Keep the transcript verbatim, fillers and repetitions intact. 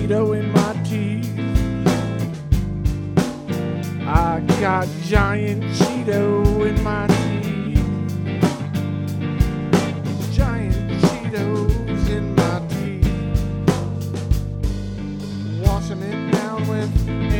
Cheeto in my teeth. I got giant Cheeto in my teeth. Giant Cheetos in my teeth. Washing it down with